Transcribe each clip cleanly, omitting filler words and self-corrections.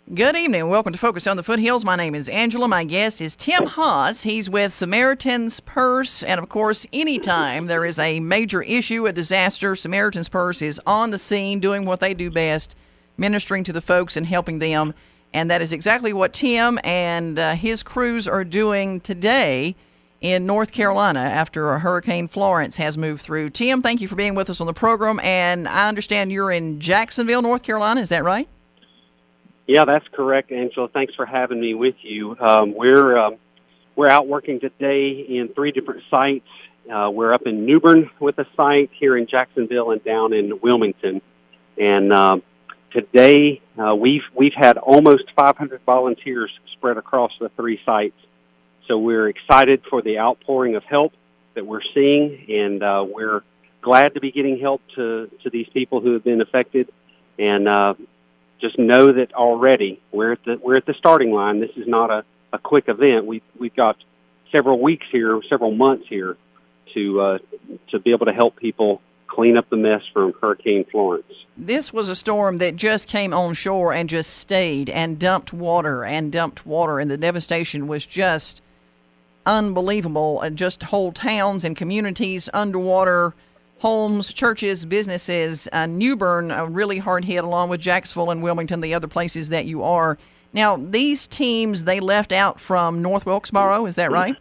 Good evening. Welcome to Focus on the Foothills. My name is Angela. My guest is Tim Haas. He's with Samaritan's Purse. And, of course, anytime there is a major issue, a disaster, Samaritan's Purse is on the scene doing what they do best, ministering to the folks and helping them. And that is exactly what Tim and his crews are doing today in North Carolina after Hurricane Florence has moved through. Tim, thank you for being with us on the program. And I understand you're in Jacksonville, North Carolina. Is that right? Yeah, that's correct, Angela. Thanks for having me with you. We're out working today in 3 different sites. We're up in New Bern with a site, here in Jacksonville, and down in Wilmington. And today we've had almost 500 volunteers spread across the 3 sites. So we're excited for the outpouring of help that we're seeing, and we're glad to be getting help to these people who have been affected. And just know that already we're at the starting line. This is not a quick event. We've got several weeks here, several months here to be able to help people clean up the mess from Hurricane Florence. This was a storm that just came on shore and just stayed and dumped water, and the devastation was just unbelievable. Just whole towns and communities underwater. Homes, churches, businesses, New Bern really hard hit, along with Jacksonville and Wilmington, the other places that you are. Now, these teams, they left out from North Wilkesboro, is that right?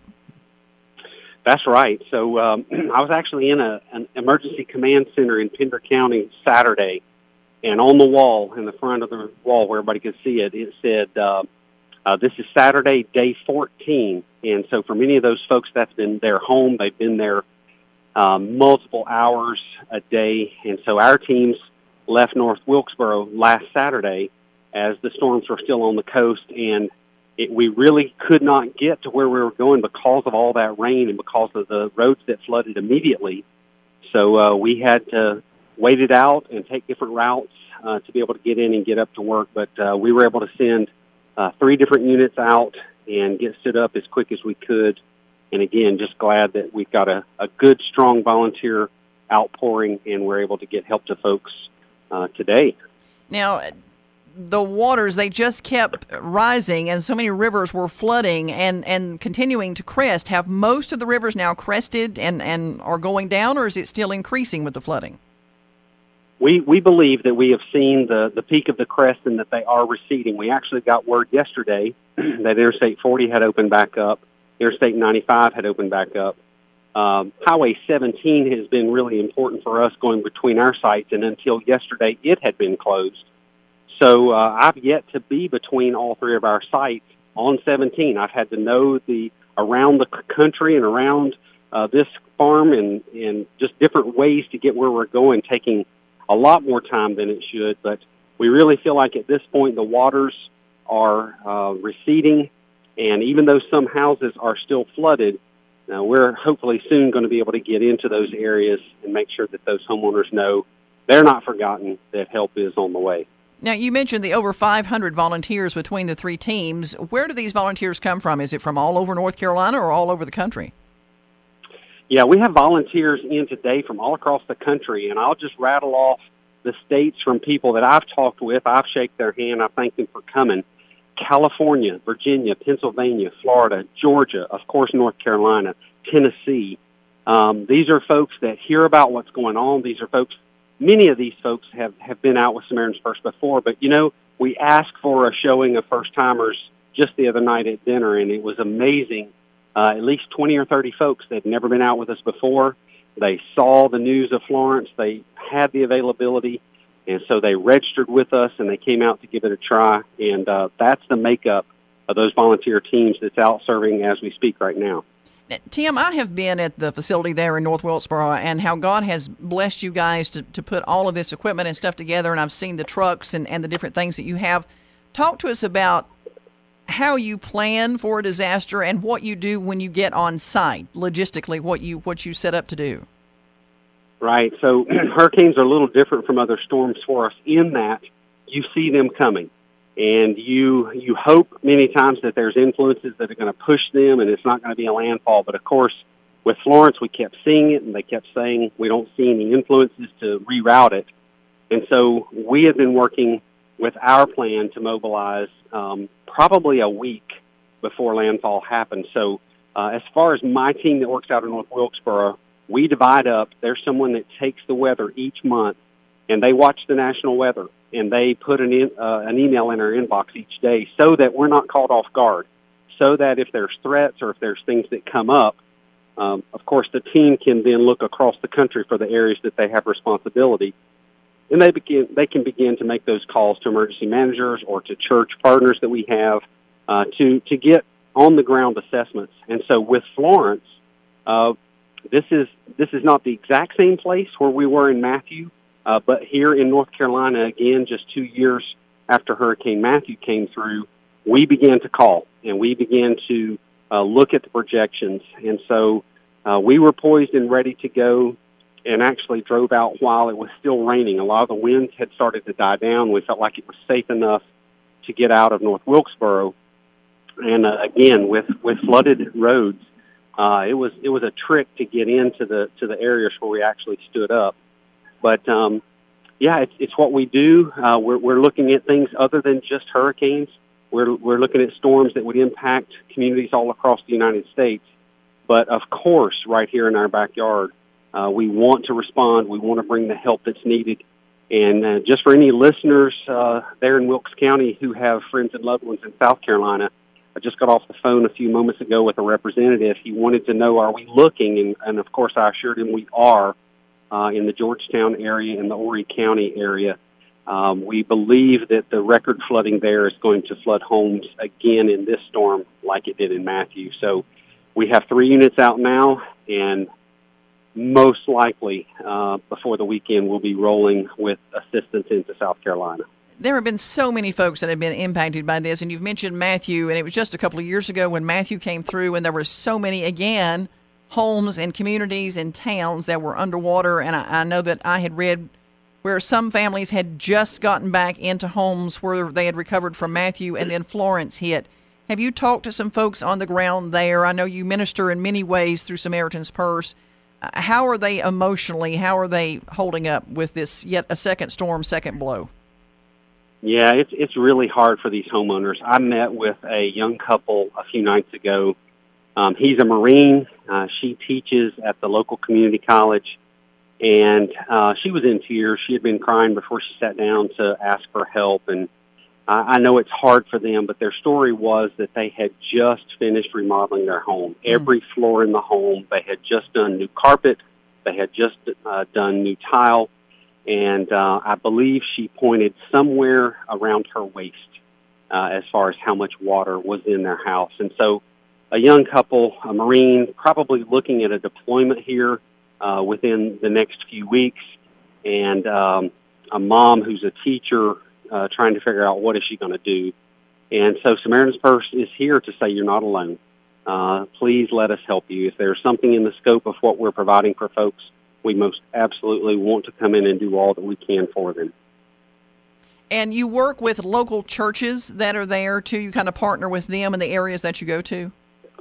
That's right. So I was actually in an emergency command center in Pender County Saturday, and on the wall, in the front of the wall where everybody could see it, it said, this is Saturday, day 14. And so for many of those folks, that's been their home. They've been there multiple hours a day. And so our teams left North Wilkesboro last Saturday as the storms were still on the coast, and we really could not get to where we were going because of all that rain and because of the roads that flooded immediately. So we had to wait it out and take different routes to be able to get in and get up to work. But we were able to send 3 different units out and get stood up as quick as we could. And again, just glad that we've got a good, strong volunteer outpouring, and we're able to get help to folks today. Now, the waters, they just kept rising, and so many rivers were flooding and continuing to crest. Have most of the rivers now crested and are going down, or is it still increasing with the flooding? We believe that we have seen the peak of the crest and that they are receding. We actually got word yesterday that Interstate 40 had opened back up. Interstate 95 had opened back up. Highway 17 has been really important for us going between our sites, and until yesterday, it had been closed. So I've yet to be between all 3 of our sites on 17. I've had to know around the country and around this farm and just different ways to get where we're going, taking a lot more time than it should. But we really feel like at this point the waters are receding. And even though some houses are still flooded, we're hopefully soon going to be able to get into those areas and make sure that those homeowners know they're not forgotten, that help is on the way. Now, you mentioned the over 500 volunteers between the 3 teams. Where do these volunteers come from? Is it from all over North Carolina or all over the country? Yeah, we have volunteers in today from all across the country, and I'll just rattle off the states from people that I've talked with. I've shaken their hand. I thank them for coming. California, Virginia, Pennsylvania, Florida, Georgia, of course, North Carolina, Tennessee. These are folks that hear about what's going on. Many of these folks have been out with Samaritan's Purse before, but, we asked for a showing of first-timers just the other night at dinner, and it was amazing. At least 20 or 30 folks that had never been out with us before. They saw the news of Florence. They had the availability. And so they registered with us, and they came out to give it a try. And that's the makeup of those volunteer teams that's out serving as we speak right now. Tim, I have been at the facility there in North Wilkesboro, and how God has blessed you guys to put all of this equipment and stuff together, and I've seen the trucks and the different things that you have. Talk to us about how you plan for a disaster and what you do when you get on site, logistically, what you set up to do. Right. So hurricanes are a little different from other storms for us in that you see them coming. And you hope many times that there's influences that are going to push them and it's not going to be a landfall. But, of course, with Florence, we kept seeing it, and they kept saying we don't see any influences to reroute it. And so we have been working with our plan to mobilize probably a week before landfall happens. So as far as my team that works out in North Wilkesboro, we divide up. There's someone that takes the weather each month, and they watch the national weather, and they put an email in our inbox each day so that we're not caught off guard, so that if there's threats or if there's things that come up, of course, the team can then look across the country for the areas that they have responsibility, and they can begin to make those calls to emergency managers or to church partners that we have to get on-the-ground assessments. And so with Florence, this is not the exact same place where we were in Matthew, but here in North Carolina, again, just 2 years after Hurricane Matthew came through, we began to call, and we began to look at the projections. And so we were poised and ready to go, and actually drove out while it was still raining. A lot of the winds had started to die down. We felt like it was safe enough to get out of North Wilkesboro. And again, with flooded roads, it was a trick to get into the areas where we actually stood up. But yeah, it's what we do. We're looking at things other than just hurricanes. We're looking at storms that would impact communities all across the United States. But of course, right here in our backyard, we want to respond. We want to bring the help that's needed. And just for any listeners there in Wilkes County who have friends and loved ones in South Carolina, I just got off the phone a few moments ago with a representative. He wanted to know, are we looking? And of course, I assured him we are in the Georgetown area and the Horry County area. We believe that the record flooding there is going to flood homes again in this storm like it did in Matthew. So we have 3 units out now, and most likely before the weekend we'll be rolling with assistance into South Carolina. There have been so many folks that have been impacted by this, and you've mentioned Matthew, and it was just a couple of years ago when Matthew came through, and there were so many, again, homes and communities and towns that were underwater. And I know that I had read where some families had just gotten back into homes where they had recovered from Matthew, and then Florence hit. Have you talked to some folks on the ground there? I know you minister in many ways through Samaritan's Purse. How are they emotionally? How are they holding up with this yet a second storm, second blow? Yeah, it's really hard for these homeowners. I met with a young couple a few nights ago. He's a Marine. She teaches at the local community college, and she was in tears. She had been crying before she sat down to ask for help, and I know it's hard for them, but their story was that they had just finished remodeling their home. Every floor in the home, they had just done new carpet, they had just done new tile, and I believe she pointed somewhere around her waist as far as how much water was in their house. And so a young couple, a Marine, probably looking at a deployment here within the next few weeks, and a mom who's a teacher trying to figure out what is she going to do. And so Samaritan's Purse is here to say you're not alone. Please let us help you. If there's something in the scope of what we're providing for folks, we most absolutely want to come in and do all that we can for them. And you work with local churches that are there, too? You kind of partner with them in the areas that you go to?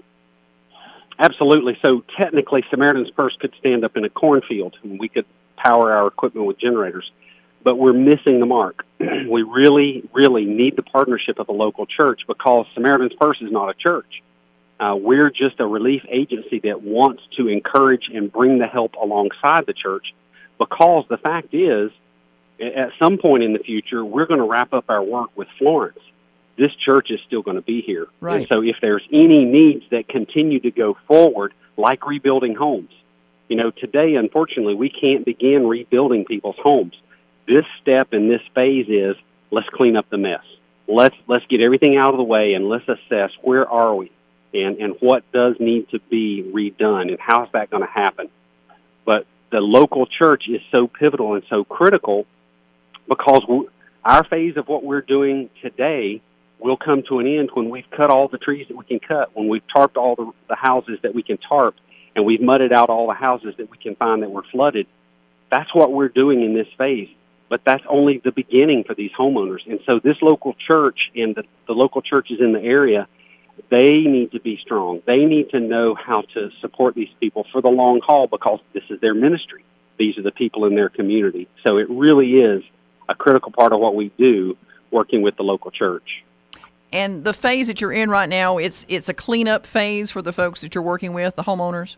Absolutely. So technically, Samaritan's Purse could stand up in a cornfield, and we could power our equipment with generators. But we're missing the mark. We really, really need the partnership of a local church, because Samaritan's Purse is not a church. We're just a relief agency that wants to encourage and bring the help alongside the church, because the fact is, at some point in the future, we're going to wrap up our work with Florence. This church is still going to be here. Right. And so if there's any needs that continue to go forward, like rebuilding homes, today, unfortunately, we can't begin rebuilding people's homes. This step in this phase is, let's clean up the mess. Let's get everything out of the way, and let's assess where are we and what does need to be redone, and how is that going to happen. But the local church is so pivotal and so critical, because our phase of what we're doing today will come to an end when we've cut all the trees that we can cut, when we've tarped all the houses that we can tarp, and we've mudded out all the houses that we can find that were flooded. That's what we're doing in this phase. But that's only the beginning for these homeowners. And so this local church and the local churches in the area, they need to be strong. They need to know how to support these people for the long haul, because this is their ministry. These are the people in their community. So it really is a critical part of what we do. working with the local church. And the phase that you're in right now, it's a cleanup phase for the folks that you're working with, the homeowners?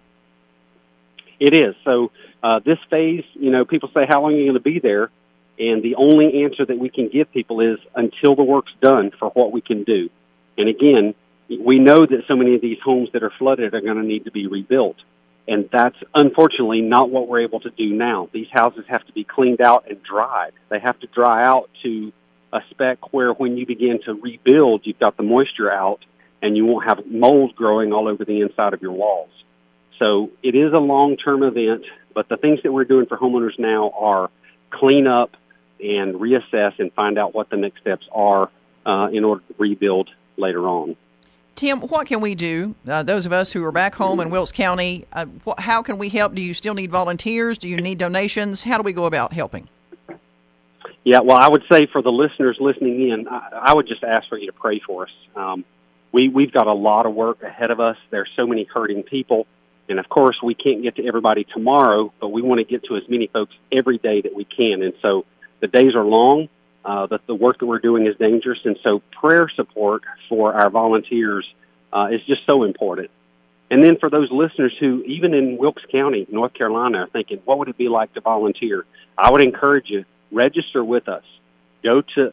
It is. So this phase, people say, how long are you going to be there? And the only answer that we can give people is until the work's done for what we can do. And again, we know that so many of these homes that are flooded are going to need to be rebuilt. And that's unfortunately not what we're able to do now. These houses have to be cleaned out and dried. They have to dry out to a spec where when you begin to rebuild, you've got the moisture out and you won't have mold growing all over the inside of your walls. So it is a long-term event, but the things that we're doing for homeowners now are clean up and reassess and find out what the next steps are in order to rebuild later on. Tim, what can we do, those of us who are back home in Wilkes County, how can we help? Do you still need volunteers? Do you need donations? How do we go about helping? Yeah, well, I would say for the listeners listening in, I would just ask for you to pray for us. We've got a lot of work ahead of us. There's so many hurting people. And, of course, we can't get to everybody tomorrow, but we want to get to as many folks every day that we can. And so the days are long. The work that we're doing is dangerous, and so prayer support for our volunteers is just so important. And then for those listeners who, even in Wilkes County, North Carolina, are thinking, what would it be like to volunteer? I would encourage you, register with us. Go to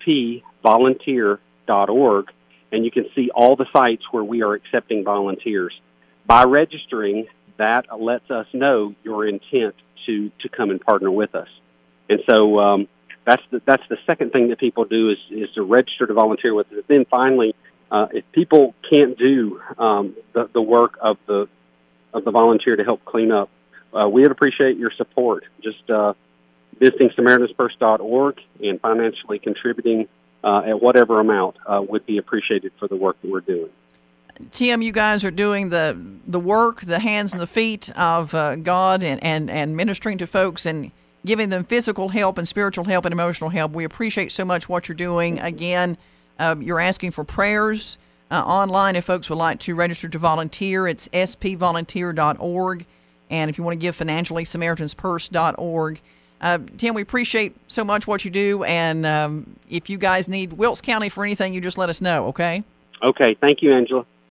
spvolunteer.org, and you can see all the sites where we are accepting volunteers. By registering, that lets us know your intent to come and partner with us. And so that's the second thing that people do is to register to volunteer with us. Then finally, if people can't do the work of the volunteer to help clean up, we would appreciate your support. Just visiting SamaritansPurse.org and financially contributing at whatever amount would be appreciated for the work that we're doing. Tim, you guys are doing the work, the hands and the feet of God and ministering to folks and giving them physical help and spiritual help and emotional help. We appreciate so much what you're doing. Again, you're asking for prayers online if folks would like to register to volunteer. It's spvolunteer.org. And if you want to give financially, SamaritansPurse.org. Tim, we appreciate so much what you do. And if you guys need Wilkes County for anything, you just let us know, okay? Okay. Thank you, Angela.